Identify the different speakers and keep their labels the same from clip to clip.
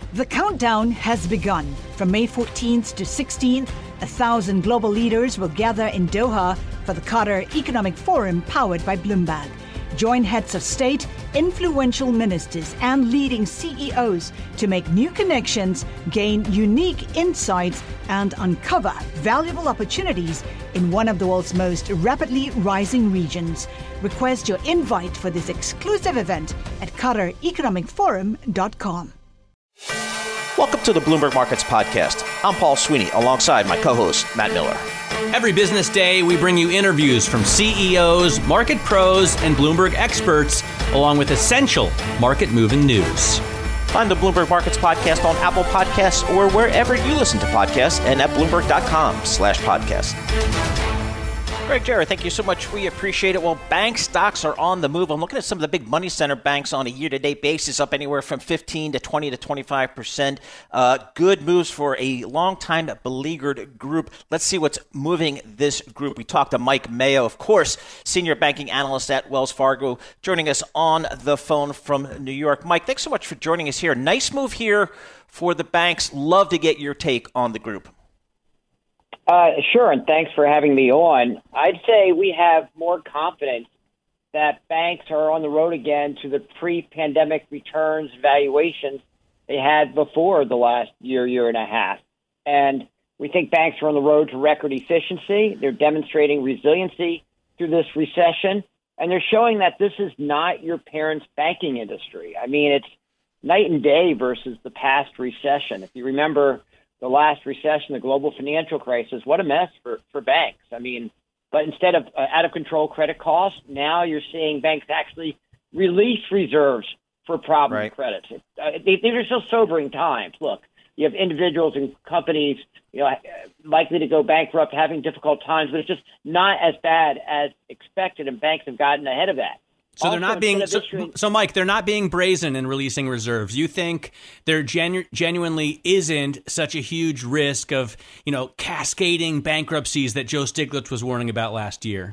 Speaker 1: The countdown has begun. From May 14th to 16th, 1,000 global leaders will gather in Doha for the Qatar Economic Forum powered by Bloomberg. Join heads of state, influential ministers, and leading CEOs to make new connections, gain unique insights, and uncover valuable opportunities in one of the world's most rapidly rising regions. Request your invite for this exclusive event at QatarEconomicForum.com.
Speaker 2: Welcome to the Bloomberg Markets Podcast. I'm Paul Sweeney, alongside my co-host, Matt Miller.
Speaker 3: Every business day, we bring you interviews from CEOs, market pros, and Bloomberg experts, along with essential market-moving news.
Speaker 2: Find the Bloomberg Markets Podcast on Apple Podcasts or wherever you listen to podcasts and at Bloomberg.com/podcast. Greg Jarrett, thank you so much. We appreciate it. Well, bank stocks are on the move. I'm looking at some of the big money center banks on a year-to-date basis, up anywhere from 15 to 20 to 25%. Good moves for a long-time beleaguered group. Let's see what's moving this group. We talked to Mike Mayo, of course, senior banking analyst at Wells Fargo, joining us on the phone from New York. Mike, thanks so much for joining us here. Nice move here for the banks. Love to get your take on the group.
Speaker 4: Sure, and thanks for having me on. I'd say we have more confidence that banks are on the road again to the pre-pandemic returns valuations they had before the last year and a half. And we think banks are on the road to record efficiency. They're demonstrating resiliency through this recession, and they're showing that this is not your parents' banking industry. I mean, it's night and day versus the past recession. If you remember the last recession, the global financial crisis, what a mess for banks. I mean, but instead of out-of-control credit costs, now you're seeing banks actually release reserves for problem credits. These are still sobering times. Look, you have individuals and companies, likely to go bankrupt, having difficult times, but it's just not as bad as expected, and banks have gotten ahead of that.
Speaker 3: So they're not being so Mike, they're not being brazen in releasing reserves. You think there genuinely isn't such a huge risk of, cascading bankruptcies that Joe Stiglitz was warning about last year?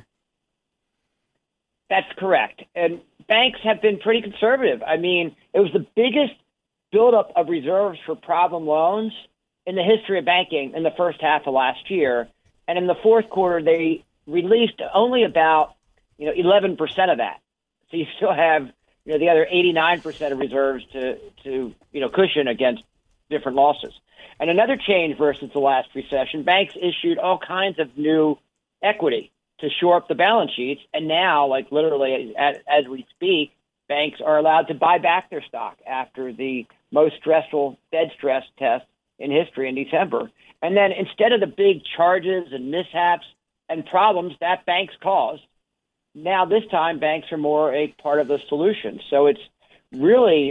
Speaker 4: That's correct. And banks have been pretty conservative. I mean, it was the biggest buildup of reserves for problem loans in the history of banking in the first half of last year. And in the fourth quarter, they released only about 11% of that. So you still have, the other 89% of reserves to cushion against different losses. And another change versus the last recession, banks issued all kinds of new equity to shore up the balance sheets. And now, like literally as we speak, banks are allowed to buy back their stock after the most stressful Fed stress test in history in December. And then instead of the big charges and mishaps and problems that banks caused, now this time banks are more a part of the solution. So it's really,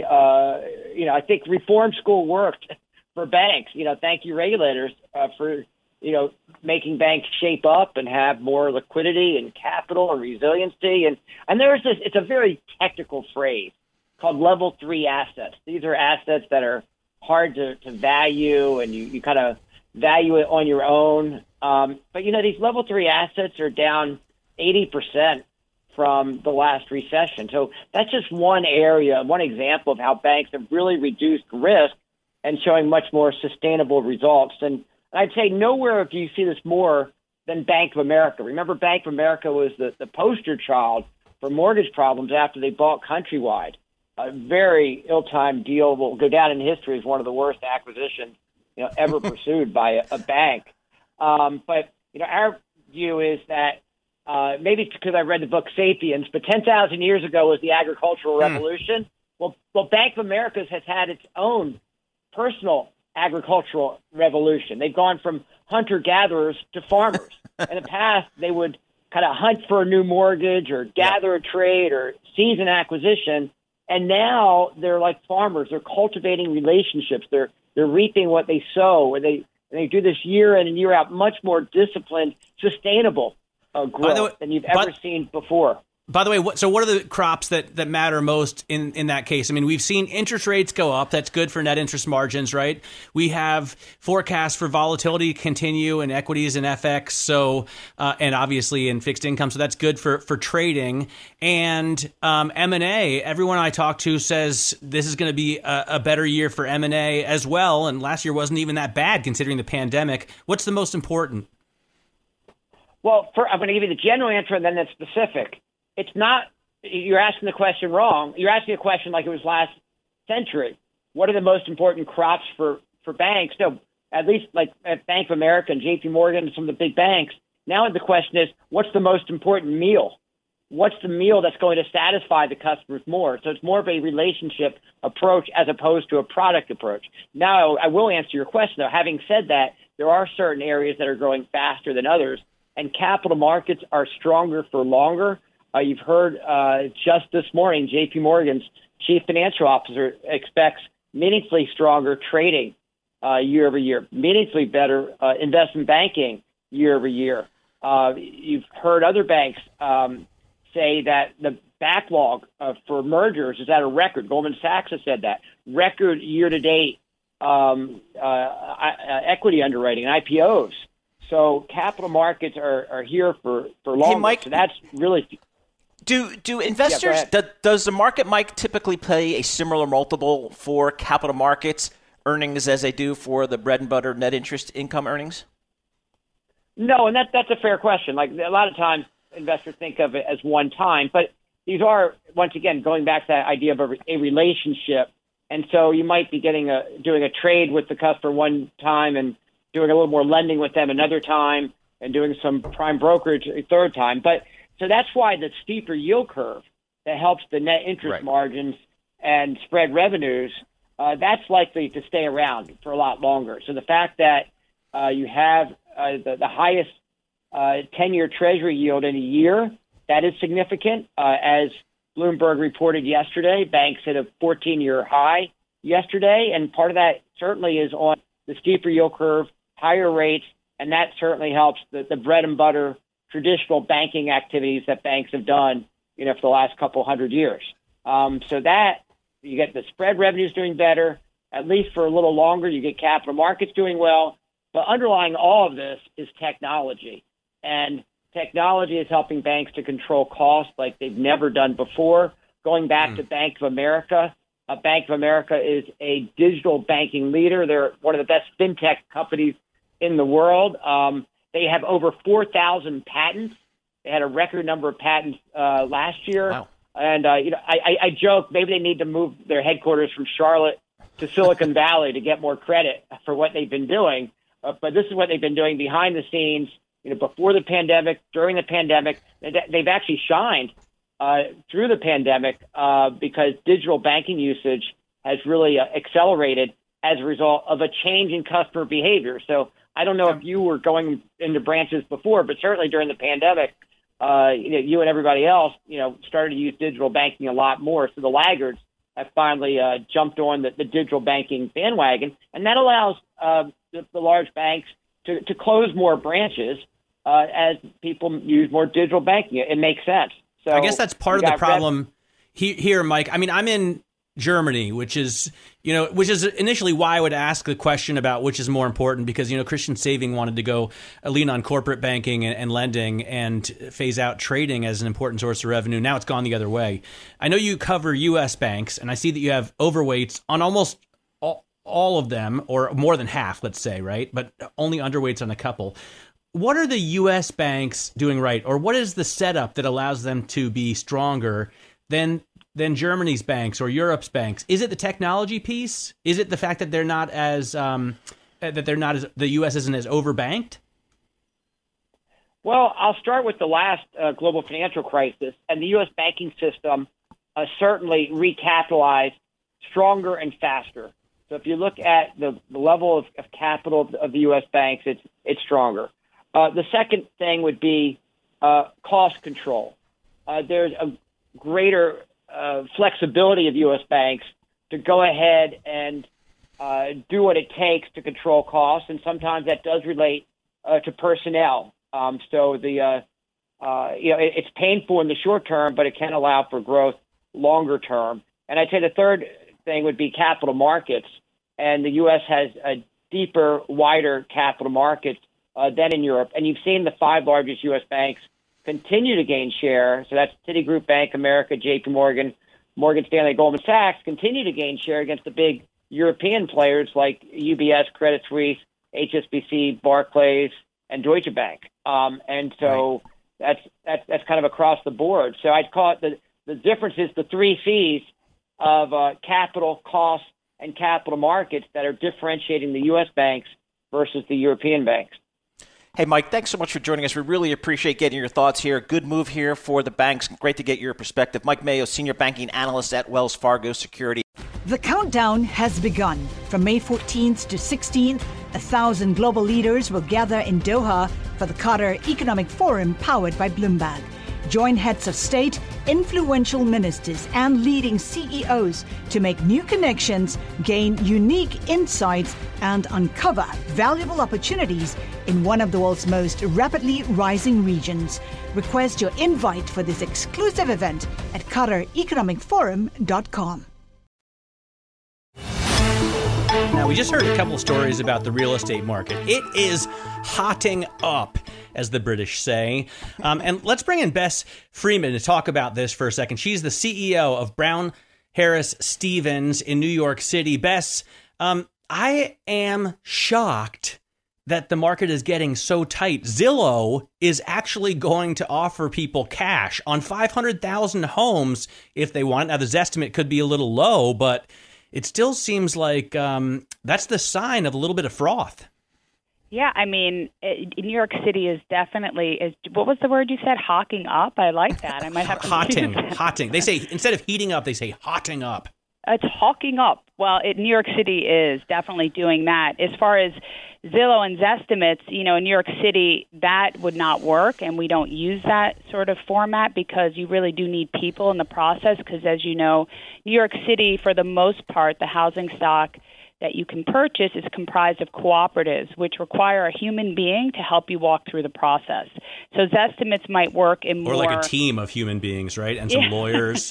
Speaker 4: I think reform school worked for banks. Thank you, regulators, for, making banks shape up and have more liquidity and capital and resiliency. And there's this, it's a very technical phrase called level 3 assets. These are assets that are hard to value, and you kind of value it on your own. But, these level 3 assets are down 80% from the last recession. So that's just one area, one example of how banks have really reduced risk and showing much more sustainable results. And I'd say nowhere do you see this more than Bank of America. Remember, Bank of America was the poster child for mortgage problems after they bought Countrywide. A very ill-timed deal will go down in history as one of the worst acquisitions ever pursued by a bank. But our view is that maybe it's because I read the book Sapiens, but 10,000 years ago was the agricultural revolution. Well, Bank of America has had its own personal agricultural revolution. They've gone from hunter-gatherers to farmers. In the past, they would kind of hunt for a new mortgage or gather a trade or seize an acquisition. And now they're like farmers. They're cultivating relationships. They're reaping what they sow. And they do this year in and year out, much more disciplined, sustainable growth than you've ever seen before.
Speaker 3: By the way, what are the crops that matter most in that case? I mean, we've seen interest rates go up. That's good for net interest margins, right? We have forecasts for volatility continue in equities and FX, so and obviously in fixed income. So that's good for trading. And M&A, everyone I talk to says this is going to be a better year for M&A as well. And last year wasn't even that bad considering the pandemic. What's the most important?
Speaker 4: Well, I'm going to give you the general answer and then the specific. It's not, you're asking the question wrong. You're asking a question like it was last century. What are the most important crops for banks? No, at least like at Bank of America and JP Morgan and some of the big banks. Now the question is, what's the most important meal? What's the meal that's going to satisfy the customers more? So it's more of a relationship approach as opposed to a product approach. Now, I will answer your question, though. Having said that, there are certain areas that are growing faster than others, and capital markets are stronger for longer. You've heard just this morning, J.P. Morgan's chief financial officer expects meaningfully stronger trading year over year, meaningfully better investment banking year over year. You've heard other banks say that the backlog for mergers is at a record. Goldman Sachs has said that. Record year-to-date equity underwriting, IPOs. So capital markets are here for longer.
Speaker 2: Hey, Mike,
Speaker 4: so that's really...
Speaker 2: Do investors, does the market, Mike, typically pay a similar multiple for capital markets earnings as they do for the bread and butter net interest income earnings?
Speaker 4: No, and that's a fair question. Like a lot of times investors think of it as one time, but these are, once again, going back to that idea of a relationship. And so you might be doing a trade with the customer one time and doing a little more lending with them another time and doing some prime brokerage a third time. So that's why the steeper yield curve that helps the net interest margins and spread revenues, that's likely to stay around for a lot longer. So the fact that you have the highest 10-year Treasury yield in a year, that is significant. As Bloomberg reported yesterday, banks hit a 14-year high yesterday, and part of that certainly is on the steeper yield curve, higher rates, and that certainly helps the bread and butter traditional banking activities that banks have done, for the last couple hundred years. So that you get the spread revenues doing better, at least for a little longer. You get capital markets doing well. But underlying all of this is technology. And technology is helping banks to control costs like they've never done before. Going back to Bank of America, Bank of America is a digital banking leader. They're one of the best fintech companies in the world. They have over 4,000 patents. They had a record number of patents last year.
Speaker 2: Wow.
Speaker 4: And, I joke maybe they need to move their headquarters from Charlotte to Silicon Valley to get more credit for what they've been doing. But this is what they've been doing behind the scenes, before the pandemic, during the pandemic. They've actually shined through the pandemic because digital banking usage has really accelerated as a result of a change in customer behavior. So I don't know if you were going into branches before, but certainly during the pandemic, you and everybody else, started to use digital banking a lot more. So the laggards have finally jumped on the digital banking bandwagon, and that allows the large banks to close more branches as people use more digital banking. It makes sense. So
Speaker 3: I guess that's part of the problem here, Mike. I mean, I'm in Germany, which is initially why I would ask the question about which is more important, because, Christian Saving wanted to go lean on corporate banking and lending and phase out trading as an important source of revenue. Now it's gone the other way. I know you cover U.S. banks, and I see that you have overweights on almost all of them, or more than half, let's say, right? But only underweights on a couple. What are the U.S. banks doing right, or what is the setup that allows them to be stronger than Germany's banks or Europe's banks? Is it the technology piece? Is it the fact that the U.S. isn't as overbanked?
Speaker 4: Well, I'll start with the last global financial crisis, and the U.S. banking system certainly recapitalized stronger and faster. So if you look at the level of capital of the U.S. banks, it's stronger. The second thing would be cost control. There's a greater flexibility of U.S. banks to go ahead and do what it takes to control costs, and sometimes that does relate to personnel. So the it's painful in the short term, but it can allow for growth longer term. And I'd say the third thing would be capital markets. And the U.S. has a deeper, wider capital markets than in Europe. And you've seen the 5 largest U.S. banks continue to gain share. So that's Citigroup, Bank of America, J.P. Morgan, Morgan Stanley, Goldman Sachs continue to gain share against the big European players like UBS, Credit Suisse, HSBC, Barclays, and Deutsche Bank. And so that's kind of across the board. So I'd call it the difference is the 3 Cs of capital, cost, and capital markets that are differentiating the U.S. banks versus the European banks.
Speaker 2: Hey, Mike, thanks so much for joining us. We really appreciate getting your thoughts here. Good move here for the banks. Great to get your perspective. Mike Mayo, Senior Banking Analyst at Wells Fargo Securities.
Speaker 1: The countdown has begun. From May 14th to 16th, 1,000 global leaders will gather in Doha for the Qatar Economic Forum powered by Bloomberg. Join heads of state, influential ministers, and leading CEOs to make new connections, gain unique insights, and uncover valuable opportunities in one of the world's most rapidly rising regions. Request your invite for this exclusive event at QatarEconomicForum.com.
Speaker 3: Now, we just heard a couple of stories about the real estate market. It is hotting up, as the British say. And let's bring in Bess Freeman to talk about this for a second. She's the CEO of Brown Harris Stevens in New York City. Bess, I am shocked that the market is getting so tight. Zillow is actually going to offer people cash on 500,000 homes if they want. Now, the Zestimate could be a little low, but it still seems like that's the sign of a little bit of froth.
Speaker 5: Yeah, I mean, New York City is definitely, what was the word you said? Hawking up? I like that. I might have to
Speaker 3: Hotting. They say, instead of heating up, they say hotting up.
Speaker 5: It's hawking up. Well, New York City is definitely doing that. As far as Zillow and Zestimates, in New York City, that would not work, and we don't use that sort of format because you really do need people in the process because, as you know, New York City, for the most part, the housing stock that you can purchase is comprised of cooperatives, which require a human being to help you walk through the process. So Zestimates might work in more...
Speaker 3: Or like a team of human beings, right? And some lawyers.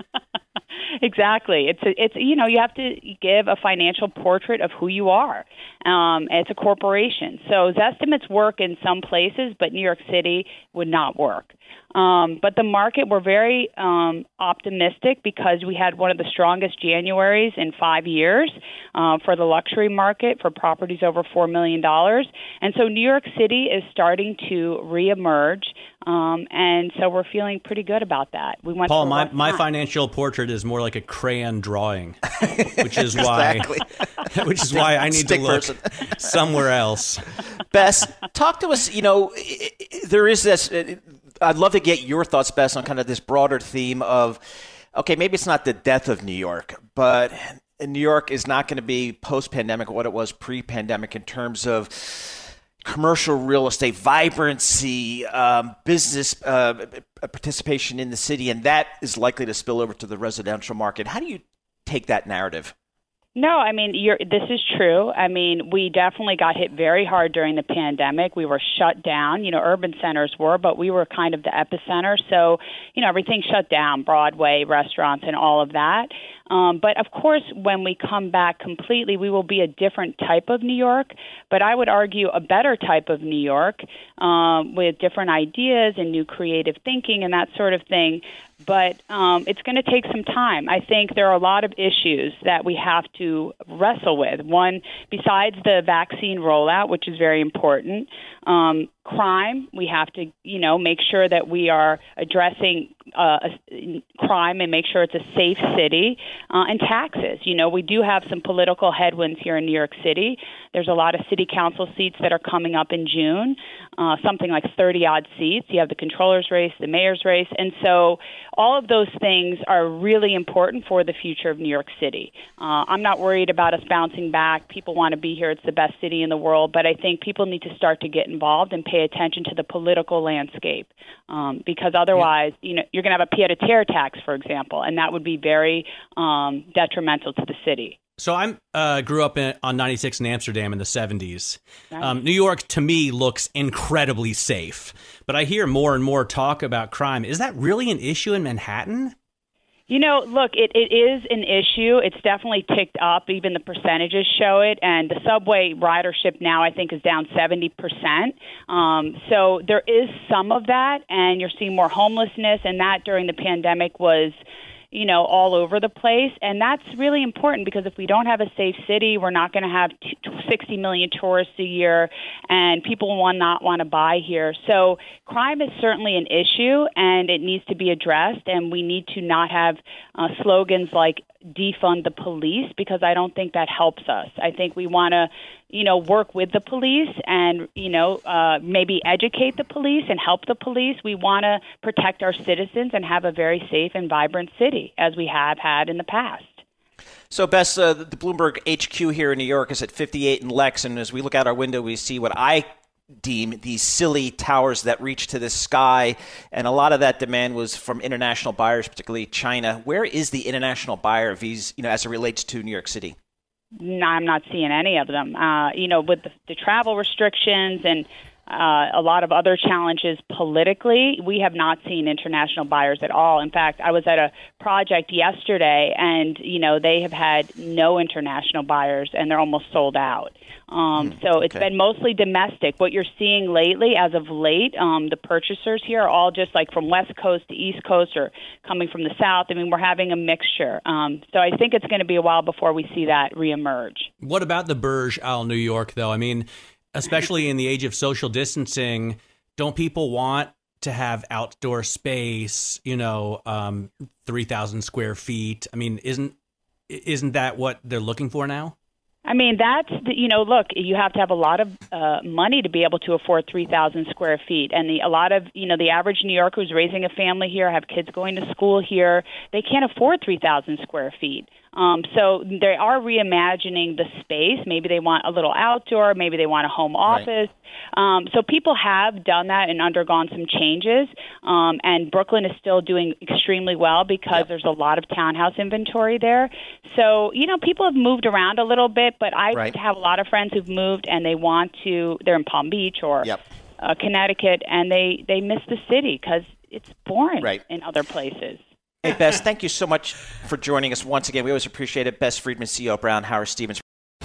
Speaker 5: Exactly. It's you have to give a financial portrait of who you are. It's a corporation. So Zestimates work in some places, but New York City would not work. But the market, we're very optimistic because we had one of the strongest Januaries in 5 years for the luxury market for properties over $4 million. And so New York City is starting to reemerge. And so we're feeling pretty good about that.
Speaker 3: Paul, my financial portrait is more like a crayon drawing, which is why I need to look somewhere else.
Speaker 2: Bess, talk to us. There is this. I'd love to get your thoughts, Bess, on kind of this broader theme of, okay, maybe it's not the death of New York, but New York is not going to be post-pandemic what it was pre-pandemic in terms of commercial real estate, vibrancy, business participation in the city, and that is likely to spill over to the residential market. How do you take that narrative?
Speaker 5: No, I mean, this is true. I mean, we definitely got hit very hard during the pandemic. We were shut down. Urban centers were, but we were kind of the epicenter. So, everything shut down, Broadway, restaurants, and all of that. But, of course, when we come back completely, we will be a different type of New York, but I would argue a better type of New York with different ideas and new creative thinking and that sort of thing. But it's going to take some time. I think there are a lot of issues that we have to wrestle with. One, besides the vaccine rollout, which is very important, crime. We have to, make sure that we are addressing crime and make sure it's a safe city. And taxes. We do have some political headwinds here in New York City. There's a lot of city council seats that are coming up in June, something like 30-odd seats. You have the controller's race, the mayor's race. And so all of those things are really important for the future of New York City. I'm not worried about us bouncing back. People want to be here. It's the best city in the world. But I think people need to start to get involved and pay attention to the political landscape, because otherwise, you're going to have a pied-à-terre tax, for example, and that would be very detrimental to the city.
Speaker 3: So I grew up on 96 in Amsterdam in the 70s. Nice. New York, to me, looks incredibly safe. But I hear more and more talk about crime. Is that really an issue in Manhattan?
Speaker 5: Look, it is an issue. It's definitely ticked up. Even the percentages show it. And the subway ridership now, I think, is down 70%. So there is some of that. And you're seeing more homelessness. And that during the pandemic was all over the place. And that's really important because if we don't have a safe city, we're not going to have 60 million tourists a year, and people will not want to buy here. So crime is certainly an issue, and it needs to be addressed, and we need to not have slogans like defund the police, because I don't think that helps us. I think we want to work with the police and, maybe educate the police and help the police. We want to protect our citizens and have a very safe and vibrant city, as we have had in the past.
Speaker 2: So, Bess, the Bloomberg HQ here in New York is at 58 and Lex, and as we look out our window, we see what I deem these silly towers that reach to the sky, and a lot of that demand was from international buyers, particularly China. Where is the international buyer of these, as it relates to New York City?
Speaker 5: No, I'm not seeing any of them. With the travel restrictions and a lot of other challenges politically, we have not seen international buyers at all. In fact, I was at a project yesterday, and they have had no international buyers, and they're almost sold out. So it's been mostly domestic. What you're seeing lately, as of late, the purchasers here are all just like from West Coast to East Coast or coming from the South. I mean, we're having a mixture. So I think it's going to be a while before we see that reemerge. What
Speaker 3: about the Burj Al New York, though? I mean, especially in the age of social distancing, don't people want to have outdoor space, 3,000 square feet? I mean, isn't that what they're looking for now?
Speaker 5: I mean, that's, look, you have to have a lot of money to be able to afford 3,000 square feet. And a lot of, the average New Yorker who's raising a family here, have kids going to school here, they can't afford 3,000 square feet. So they are reimagining the space. Maybe they want a little outdoor. Maybe they want a home office. Right. So people have done that and undergone some changes. And Brooklyn is still doing extremely well because there's a lot of townhouse inventory there. So, people have moved around a little bit, but I have a lot of friends who've moved and they're in Palm Beach or Connecticut, and they miss the city because it's boring in other places.
Speaker 2: Hey, Bess, thank you so much for joining us once again. We always appreciate it. Bess Friedman, CEO of Brown Howard Stevens.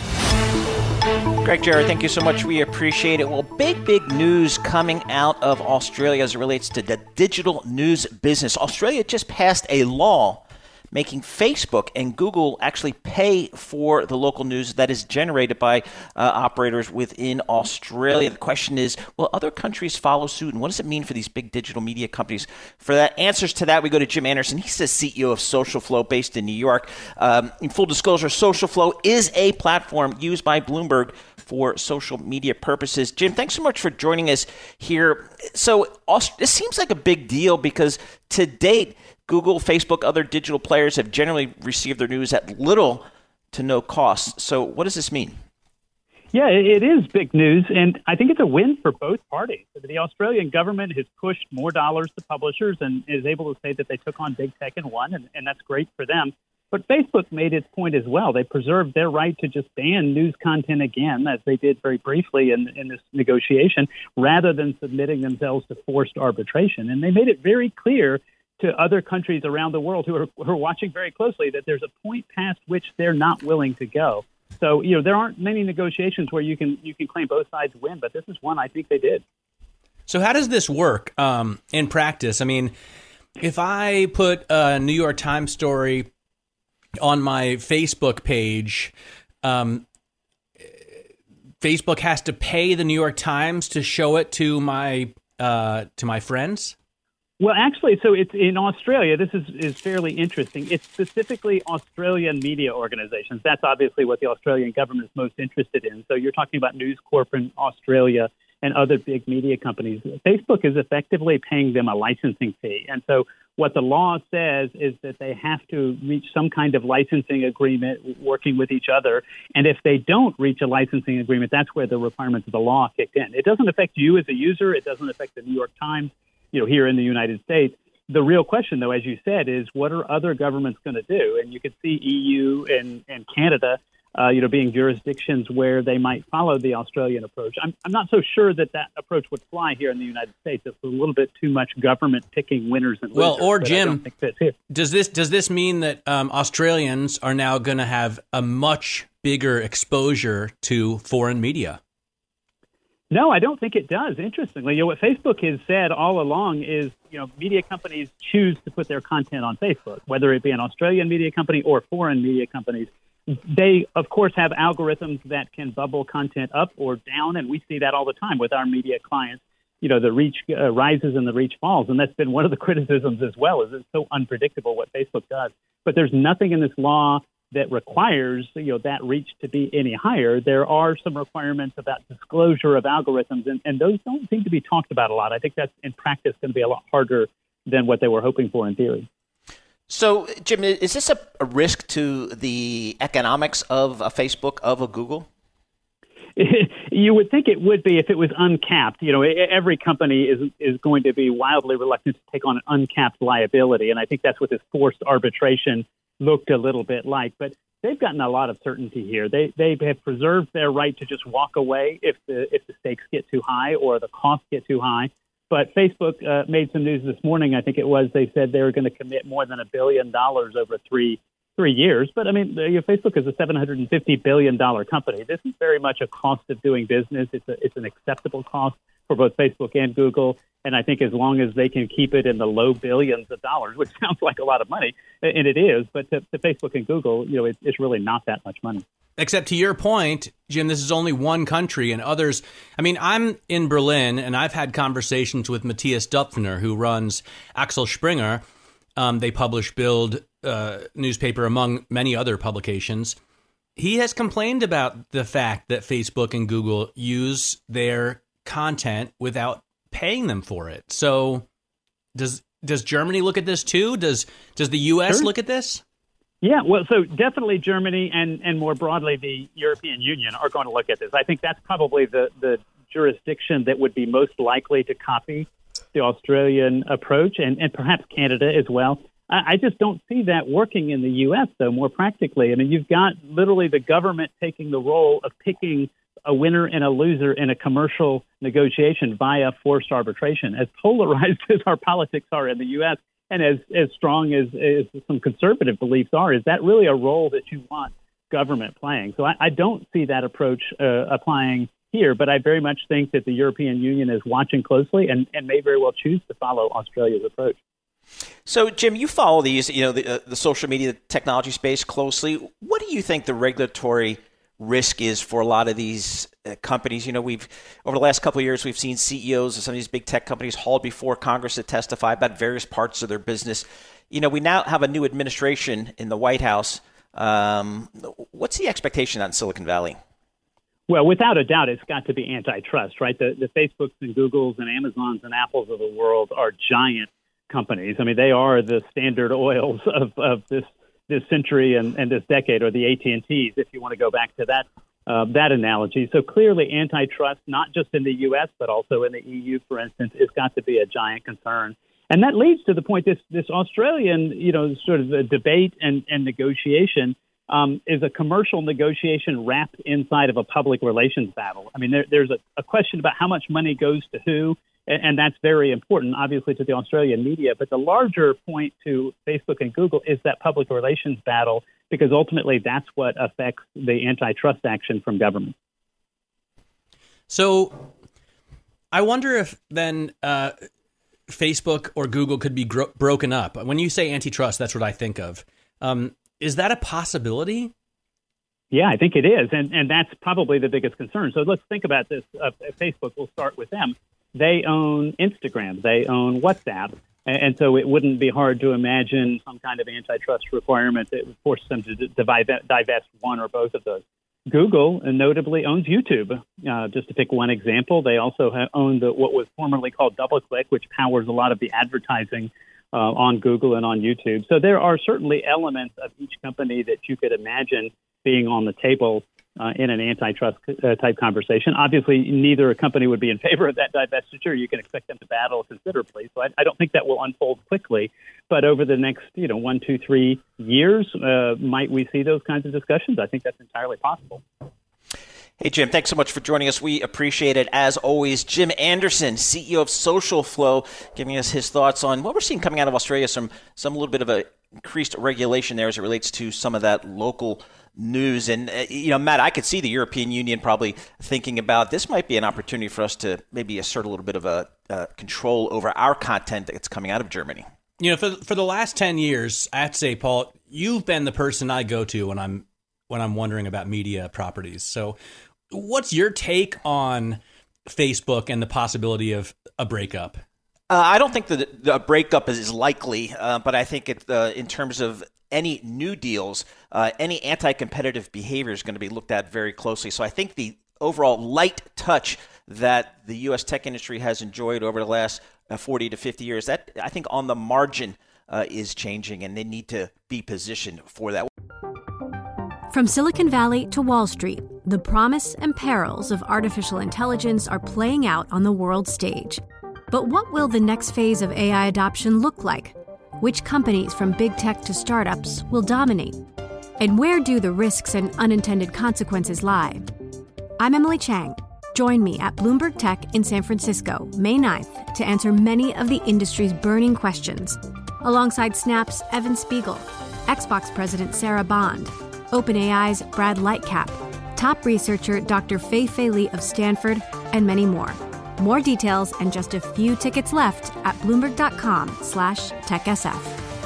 Speaker 2: Greg Jarrett, thank you so much. We appreciate it. Well, big news coming out of Australia as it relates to the digital news business. Australia just passed a law making Facebook and Google actually pay for the local news that is generated by operators within Australia. The question is, will other countries follow suit? And what does it mean for these big digital media companies? For that answers to that, we go to Jim Anderson. He's the CEO of Social Flow based in New York. In full disclosure, Social Flow is a platform used by Bloomberg for social media purposes. Jim, thanks so much for joining us here. So this seems like a big deal because to date, Google, Facebook, other digital players have generally received their news at little to no cost. So what does this mean?
Speaker 6: Yeah, it is big news, and I think it's a win for both parties. The Australian government has pushed more dollars to publishers and is able to say that they took on big tech and won, and that's great for them. But Facebook made its point as well. They preserved their right to just ban news content again, as they did very briefly in this negotiation, rather than submitting themselves to forced arbitration. And they made it very clear to other countries around the world who are watching very closely that there's a point past which they're not willing to go. So, there aren't many negotiations where you can claim both sides win, but this is one I think they did.
Speaker 3: So how does this work in practice? I mean, if I put a New York Times story on my Facebook page, Facebook has to pay the New York Times to show it to my friends?
Speaker 6: Well, actually, so it's in Australia. This is fairly interesting. It's specifically Australian media organizations. That's obviously what the Australian government is most interested in. So you're talking about News Corp in Australia and other big media companies. Facebook is effectively paying them a licensing fee. And so what the law says is that they have to reach some kind of licensing agreement working with each other. And if they don't reach a licensing agreement, that's where the requirements of the law kick in. It doesn't affect you as a user. It doesn't affect the New York Times, here in the United States. The real question, though, as you said, is what are other governments going to do? And you could see EU and Canada being jurisdictions where they might follow the Australian approach. I'm not so sure that approach would fly here in the United States. It's a little bit too much government picking winners and losers.
Speaker 3: Well, or Jim, does this mean that Australians are now going to have a much bigger exposure to foreign media?
Speaker 6: No, I don't think it does. Interestingly, what Facebook has said all along is, media companies choose to put their content on Facebook, whether it be an Australian media company or foreign media companies. They, of course, have algorithms that can bubble content up or down, and we see that all the time with our media clients. The reach rises and the reach falls, and that's been one of the criticisms as well, is it's so unpredictable what Facebook does. But there's nothing in this law that requires, that reach to be any higher. There are some requirements about disclosure of algorithms, and those don't seem to be talked about a lot. I think that's, in practice, going to be a lot harder than what they were hoping for in theory.
Speaker 2: So, Jim, is this a risk to the economics of a Facebook, of a Google?
Speaker 6: You would think it would be if it was uncapped. Every company is going to be wildly reluctant to take on an uncapped liability, and I think that's what this forced arbitration looked a little bit like. But they've gotten a lot of certainty here. They have preserved their right to just walk away if the stakes get too high or the costs get too high. But Facebook made some news this morning. I think it was, they said they were going to commit more than $1 billion over three years. But I mean, Facebook is a $750 billion company. This is very much a cost of doing business. It's an acceptable cost for both Facebook and Google. And I think as long as they can keep it in the low billions of dollars, which sounds like a lot of money, and it is, but to Facebook and Google, it's really not that much money.
Speaker 3: Except to your point, Jim, this is only one country, and others. I mean, I'm in Berlin, and I've had conversations with Matthias Döpfner, who runs Axel Springer. They publish Bild newspaper, among many other publications. He has complained about the fact that Facebook and Google use their content without paying them for it. So does Germany look at this too? Does the U.S. look at this?
Speaker 6: Yeah, well, so definitely Germany and more broadly the European Union are going to look at this. I think that's probably the jurisdiction that would be most likely to copy the Australian approach, and perhaps Canada as well. I just don't see that working in the U.S., though, more practically. I mean, you've got literally the government taking the role of picking a winner and a loser in a commercial negotiation via forced arbitration. As polarized as our politics are in the U.S., and as strong as some conservative beliefs are, is that really a role that you want government playing? So I don't see that approach applying here, but I very much think that the European Union is watching closely and may very well choose to follow Australia's approach.
Speaker 2: So, Jim, you follow these, the social media technology space closely. What do you think the regulatory risk is for a lot of these companies? We've over the last couple of years, we've seen CEOs of some of these big tech companies hauled before Congress to testify about various parts of their business. We now have a new administration in the White House. What's the expectation on Silicon Valley?
Speaker 6: Well, without a doubt, it's got to be antitrust, right? The Facebooks and Googles and Amazons and Apples of the world are giant companies. I mean, they are the Standard Oils of this century and this decade, or the AT&Ts, if you want to go back to that analogy. So clearly antitrust, not just in the U.S., but also in the EU, for instance, has got to be a giant concern. And that leads to the point, this Australian, sort of a debate and negotiation is a commercial negotiation wrapped inside of a public relations battle. I mean, there's a question about how much money goes to who, and that's very important, obviously, to the Australian media. But the larger point to Facebook and Google is that public relations battle, because ultimately that's what affects the antitrust action from government.
Speaker 3: So I wonder if then Facebook or Google could be broken up. When you say antitrust, that's what I think of. Is that a possibility?
Speaker 6: Yeah, I think it is. And that's probably the biggest concern. So let's think about this. Facebook, we'll start with them. They own Instagram. They own WhatsApp. And so it wouldn't be hard to imagine some kind of antitrust requirement that would force them to divest one or both of those. Google notably owns YouTube. Just to pick one example, they also own what was formerly called DoubleClick, which powers a lot of the advertising on Google and on YouTube. So there are certainly elements of each company that you could imagine being on the table in an antitrust type conversation. Obviously, neither company would be in favor of that divestiture. You can expect them to battle considerably. So I don't think that will unfold quickly. But over the next 1, 2, 3 years, might we see those kinds of discussions? I think that's entirely possible.
Speaker 2: Hey, Jim, thanks so much for joining us. We appreciate it. As always, Jim Anderson, CEO of Social Flow, giving us his thoughts on what we're seeing coming out of Australia, some little bit of a increased regulation there as it relates to some of that local news. And, Matt, I could see the European Union probably thinking about this might be an opportunity for us to maybe assert a little bit of a control over our content that's coming out of Germany.
Speaker 3: For the last 10 years, I have to say, Paul, you've been the person I go to when I'm wondering about media properties. So what's your take on Facebook and the possibility of a breakup?
Speaker 2: I don't think that the breakup is likely, but I think in terms of any new deals, any anti-competitive behavior is going to be looked at very closely. So I think the overall light touch that the U.S. tech industry has enjoyed over the last 40 to 50 years, that I think on the margin is changing, and they need to be positioned for that.
Speaker 7: From Silicon Valley to Wall Street, the promise and perils of artificial intelligence are playing out on the world stage. But what will the next phase of AI adoption look like? Which companies from big tech to startups will dominate? And where do the risks and unintended consequences lie? I'm Emily Chang. Join me at Bloomberg Tech in San Francisco, May 9th, to answer many of the industry's burning questions, alongside Snap's Evan Spiegel, Xbox President Sarah Bond, OpenAI's Brad Lightcap, top researcher Dr. Fei Li of Stanford, and many more. More details and just a few tickets left at Bloomberg.com/TechSF.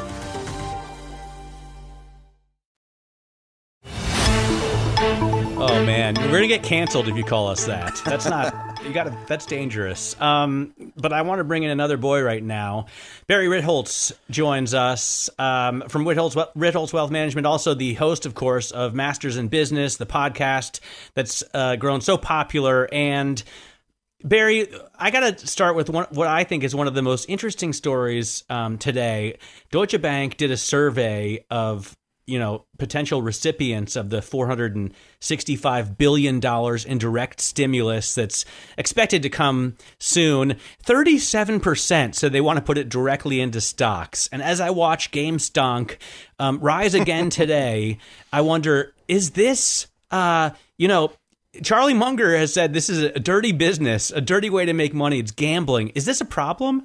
Speaker 3: Oh man, we're gonna get canceled if you call us that. That's not. That's dangerous. But I want to bring in another boy right now. Barry Ritholtz joins us from Ritholtz Wealth Management. Also the host, of course, of Masters in Business, the podcast that's grown so popular. And Barry, I got to start with what I think is one of the most interesting stories today. Deutsche Bank did a survey of potential recipients of the $465 billion in direct stimulus that's expected to come soon. 37% said they want to put it directly into stocks. And as I watch GameStonk rise again today, I wonder, is this, Charlie Munger has said this is a dirty business, a dirty way to make money. It's gambling. Is this a problem?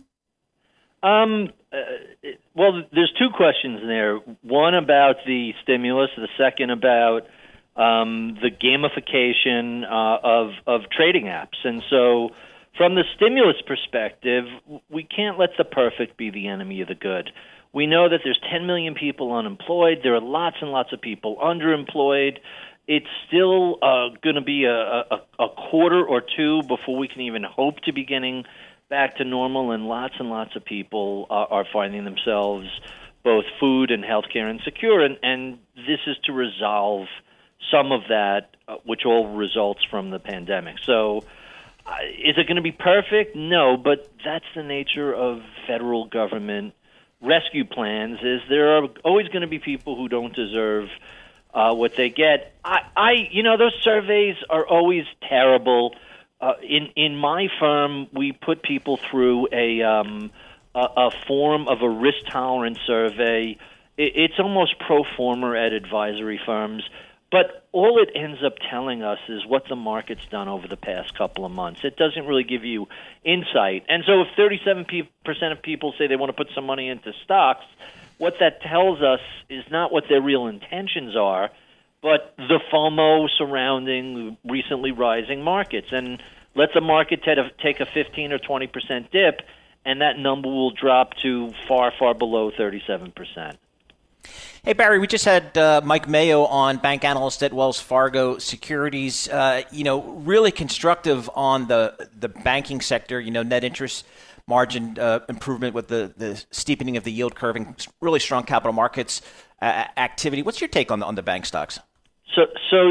Speaker 8: Well, there's two questions there. One about the stimulus, the second about the gamification of trading apps. And so from the stimulus perspective, we can't let the perfect be the enemy of the good. We know that there's 10 million people unemployed. There are lots and lots of people underemployed. It's still going to be a quarter or two before we can even hope to be getting back to normal, and lots of people are finding themselves both food and healthcare insecure, and this is to resolve some of that, which all results from the pandemic. So is it going to be perfect? No, but that's the nature of federal government rescue plans, is there are always going to be people who don't deserve what they get. Those surveys are always terrible. In my firm, we put people through a form of a risk tolerance survey. It's almost pro forma at advisory firms, but all it ends up telling us is what the market's done over the past couple of months. It doesn't really give you insight. And so if 37% of people say they want to put some money into stocks, what that tells us is not what their real intentions are, but the FOMO surrounding recently rising markets. And let the market take a 15 or 20% dip, and that number will drop to far, far below 37%.
Speaker 2: Hey, Barry, we just had Mike Mayo on, bank analyst at Wells Fargo Securities, really constructive on the banking sector, net interest margin improvement with the steepening of the yield curve and really strong capital markets activity. What's your take on the bank stocks?
Speaker 8: So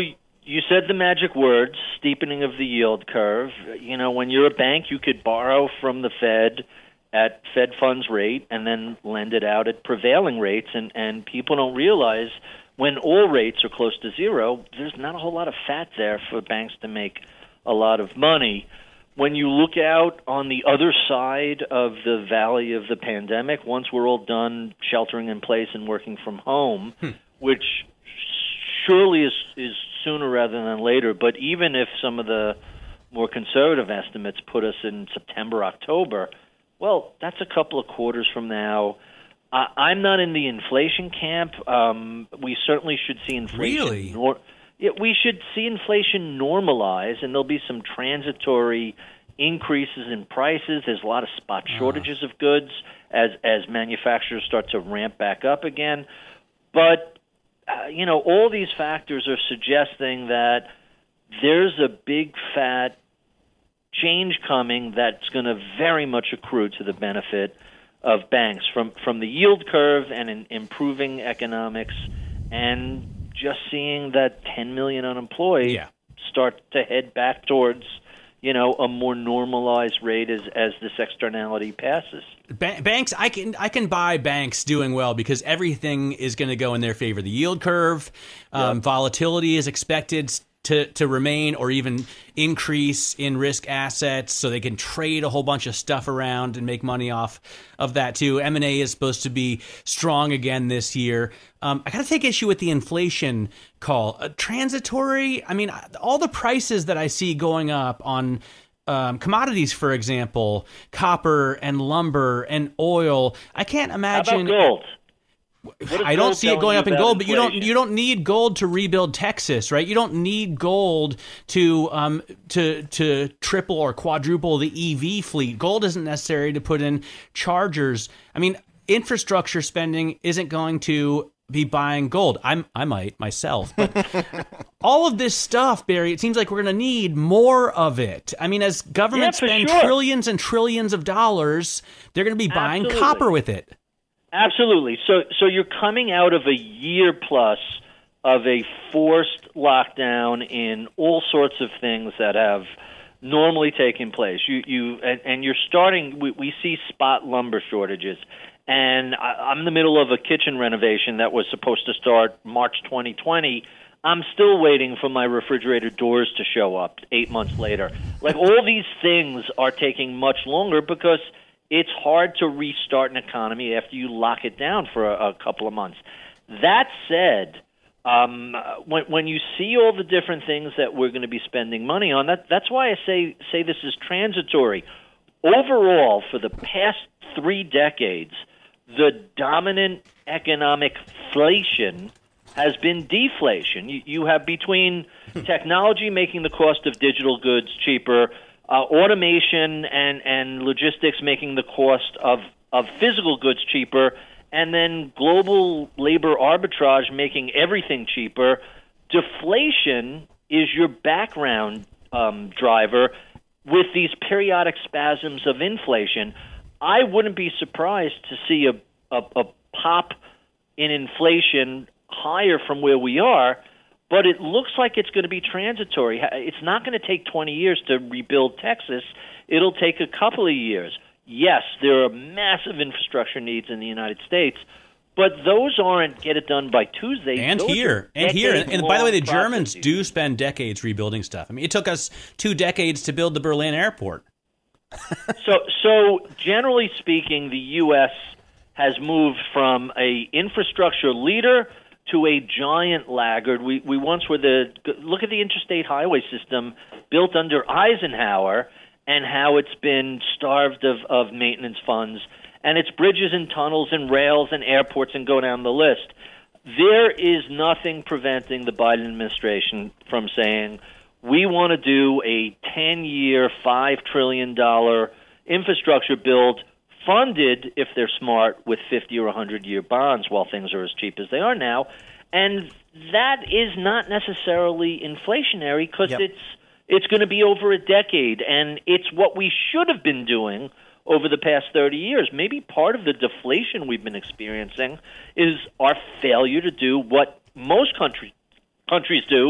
Speaker 8: You said the magic words, steepening of the yield curve. You know, when you're a bank, you could borrow from the Fed at Fed funds rate and then lend it out at prevailing rates. And people don't realize when all rates are close to zero, there's not a whole lot of fat there for banks to make a lot of money. When you look out on the other side of the valley of the pandemic, once we're all done sheltering in place and working from home, which surely is sooner rather than later, but even if some of the more conservative estimates put us in September, October, well, that's a couple of quarters from now. I'm not in the inflation camp. We certainly should see inflation.
Speaker 3: Really?
Speaker 8: We should see inflation normalize, and there'll be some transitory increases in prices. There's a lot of spot shortages of goods as manufacturers start to ramp back up again. But all these factors are suggesting that there's a big fat change coming that's going to very much accrue to the benefit of banks from the yield curve and in improving economics and just seeing that 10 million unemployed start to head back towards a more normalized rate as this externality passes.
Speaker 3: Banks, I can buy banks doing well because everything is going to go in their favor. The yield curve, volatility is expected to remain or even increase in risk assets, so they can trade a whole bunch of stuff around and make money off of that too. M&A is supposed to be strong again this year. I got to take issue with the inflation call. Transitory, I mean, all the prices that I see going up on commodities, for example, copper and lumber and oil, I can't imagine.
Speaker 8: How about gold?
Speaker 3: I don't see it going up in gold, but you don't need gold to rebuild Texas, right? You don't need gold to triple or quadruple the EV fleet. Gold isn't necessary to put in chargers. I mean, infrastructure spending isn't going to be buying gold. I might myself, but all of this stuff, Barry, it seems like we're going to need more of it. I mean, as governments spend trillions and trillions of dollars, they're going to be buying copper with it.
Speaker 8: Absolutely. So you're coming out of a year plus of a forced lockdown in all sorts of things that have normally taken place. You're starting. We see spot lumber shortages, and I'm in the middle of a kitchen renovation that was supposed to start March 2020. I'm still waiting for my refrigerator doors to show up 8 months later. Like, all these things are taking much longer because it's hard to restart an economy after you lock it down for a couple of months. That said, when you see all the different things that we're going to be spending money on, that's why I say this is transitory. Overall, for the past 3 decades, the dominant economic inflation has been deflation. You have, between technology making the cost of digital goods cheaper, automation and logistics making the cost of physical goods cheaper, and then global labor arbitrage making everything cheaper, deflation is your background driver with these periodic spasms of inflation. I wouldn't be surprised to see a pop in inflation higher from where we are, but it looks like it's going to be transitory. It's not going to take 20 years to rebuild Texas. It'll take a couple of years. Yes, there are massive infrastructure needs in the United States, but those aren't get it done by Tuesday.
Speaker 3: And here. And by the way, the Germans do spend decades rebuilding stuff. I mean, it took us 2 decades to build the Berlin airport.
Speaker 8: So generally speaking, the U.S. has moved from a infrastructure leader to a giant laggard. We once were look at the interstate highway system built under Eisenhower and how it's been starved of maintenance funds, and its bridges and tunnels and rails and airports, and go down the list. There is nothing preventing the Biden administration from saying, we want to do a 10-year, $5 trillion infrastructure build funded, if they're smart, with 50 or 100-year bonds while things are as cheap as they are now. And that is not necessarily inflationary because it's going to be over a decade, and it's what we should have been doing over the past 30 years. Maybe part of the deflation we've been experiencing is our failure to do what most countries do,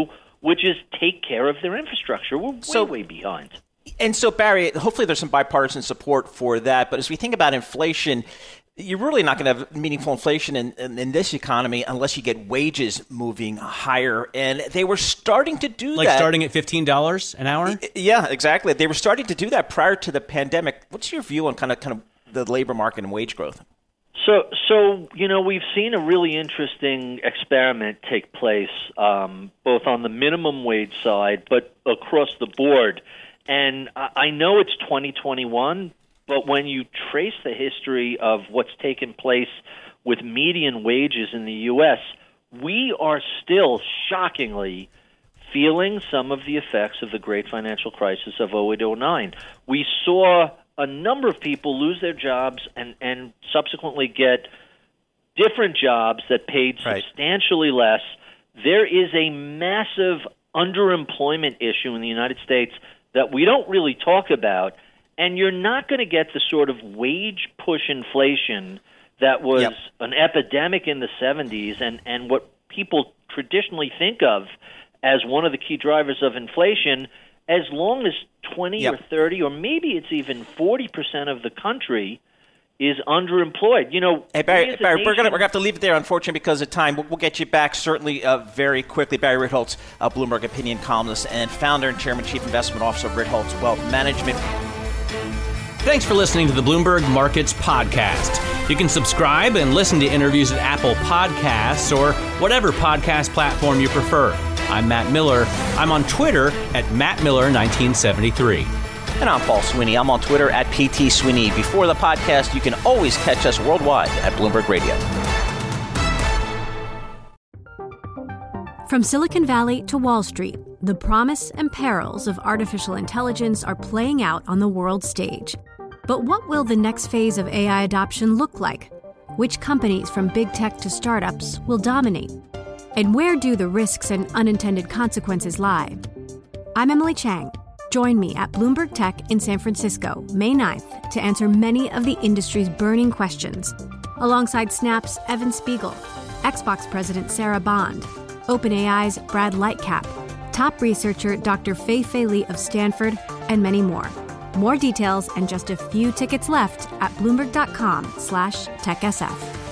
Speaker 8: which is take care of their infrastructure. We're way behind.
Speaker 2: And so, Barry, hopefully there's some bipartisan support for that. But as we think about inflation, you're really not going to have meaningful inflation in this economy unless you get wages moving higher. And they were starting to do that.
Speaker 3: Like starting at $15 an hour?
Speaker 2: Yeah, exactly. They were starting to do that prior to the pandemic. What's your view on kind of the labor market and wage growth?
Speaker 8: So we've seen a really interesting experiment take place, both on the minimum wage side, but across the board. And I know it's 2021, but when you trace the history of what's taken place with median wages in the U.S., we are still shockingly feeling some of the effects of the great financial crisis of 2008-09. We saw a number of people lose their jobs and subsequently get different jobs that paid substantially less. There is a massive underemployment issue in the United States that we don't really talk about, and you're not going to get the sort of wage push inflation that was an epidemic in the 70s and what people traditionally think of as one of the key drivers of inflation, as long as 20 or 30 or maybe it's even 40% of the country is underemployed.
Speaker 2: Hey, Barry, we're gonna have to leave it there, unfortunately, because of time. We'll get you back certainly very quickly. Barry Ritholtz, Bloomberg opinion columnist and founder and chairman, chief investment officer of Ritholtz Wealth Management.
Speaker 3: Thanks for listening to the Bloomberg Markets Podcast. You can subscribe and listen to interviews at Apple Podcasts or whatever podcast platform you prefer. I'm Matt Miller. I'm on Twitter at MattMiller1973.
Speaker 2: And I'm Paul Sweeney. I'm on Twitter at PT Sweeney. Before the podcast, you can always catch us worldwide at Bloomberg Radio.
Speaker 7: From Silicon Valley to Wall Street, the promise and perils of artificial intelligence are playing out on the world stage. But what will the next phase of AI adoption look like? Which companies, from big tech to startups, will dominate? And where do the risks and unintended consequences lie? I'm Emily Chang. Join me at Bloomberg Tech in San Francisco, May 9th, to answer many of the industry's burning questions, alongside Snap's Evan Spiegel, Xbox President Sarah Bond, OpenAI's Brad Lightcap, top researcher Dr. Fei Li of Stanford, and many more. More details and just a few tickets left at Bloomberg.com/TechSF.